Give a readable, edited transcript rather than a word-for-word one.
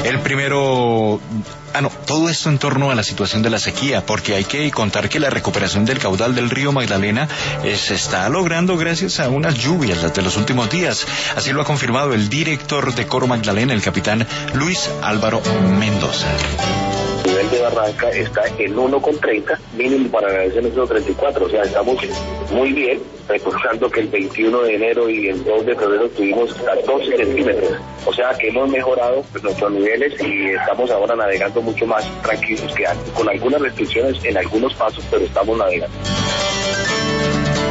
El primero... todo esto en torno a la situación de la sequía, porque hay que contar que la recuperación del caudal del río Magdalena se está logrando gracias a unas lluvias las de los últimos días. Así lo ha confirmado el director de Coro Magdalena, el capitán Luis Álvaro Mendoza. El nivel de Barranca está en 1,30, mínimo para la versión 1,34, o sea, estamos muy bien, recordando que el 21 de enero y el 2 de febrero tuvimos hasta 12 centímetros, o sea que hemos mejorado nuestros niveles y estamos ahora navegando mucho más tranquilos que antes, con algunas restricciones en algunos pasos, pero estamos navegando.